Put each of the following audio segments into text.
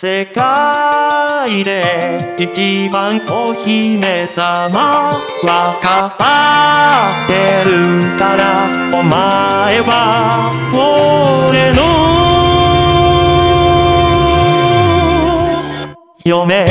世界で一番お姫様わかってるからお前は俺の嫁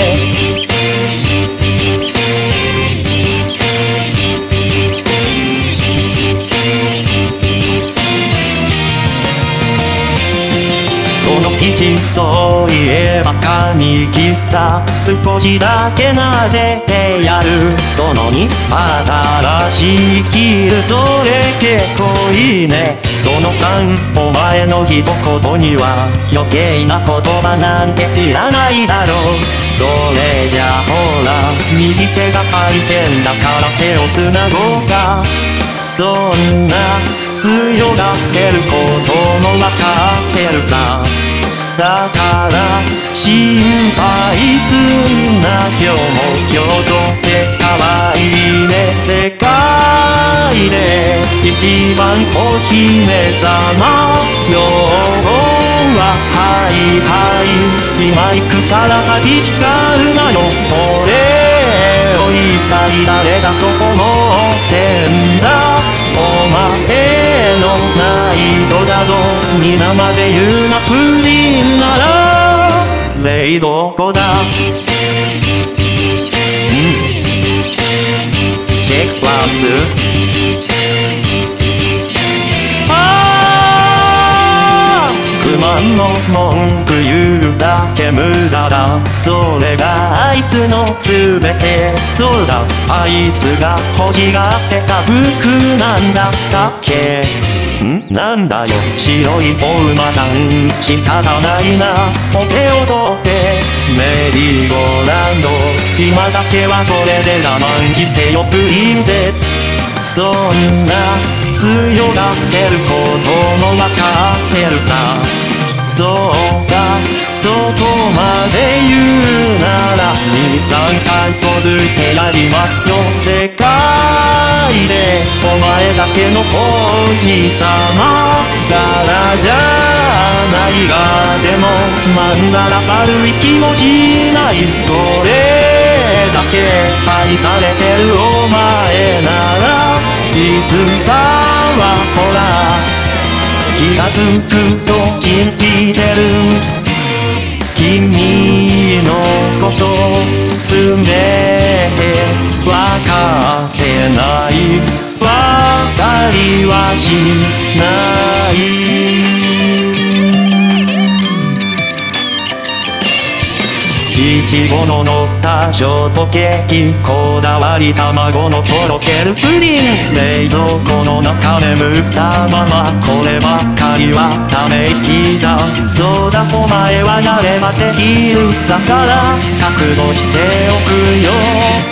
その一そういえば髪切った少しだけ撫でてやるその2新しいキルそれ結構いいねその3お前の一言には余計な言葉なんていらないだろうそれじゃほら右手が空いてんだから手をつなごうかそんな強がってることもわかってるさだから心配すんな今日も今日とて可愛いね世界で一番お姫様今日ははいはい今行くから先光るなよ俺を一体誰だと思ってんだお前のないとだぞ皆まで言うなプリンなら冷蔵庫だチェックワンツー不満の文句言うだけ無駄だそれがあいつの全てそうだあいつが欲しがってた服なんだったっけなんだよ白いお馬さん仕方ないなお手を取ってメリーゴーランド今だけはこれで我慢してよプリンセスそんな強がってることもわかってるさそうかそこまで言うなら 2,3 回こづいてやりますよ世界でお前だけの王子様ザラじゃないがでもまんざら悪い気もしないこれだけ愛されてるお前ならいつかはほら気がつくと信じてる君のことすべてわかってないわかりはしないいちごの乗ったショートケーキこだわり卵のとろけるプリン冷蔵庫の中眠ったままこればっかりはため息だそうだお前はやればできるだから覚悟しておくよ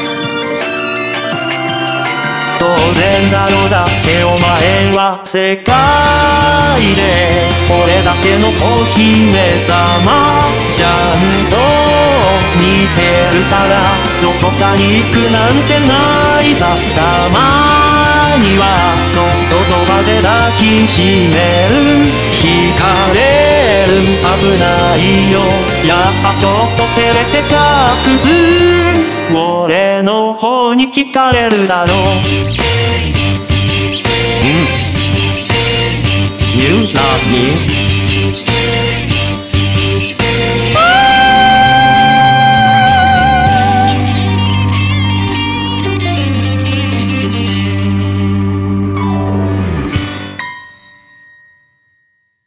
当然だろうだってお前は世界で俺だけのお姫様ちゃんと似てるからどこかに行くなんてないさたまにはそっとそばで抱きしめる惹かれる危ないよやっぱちょっと照れて隠す俺の方に聞かれるだろうYou love me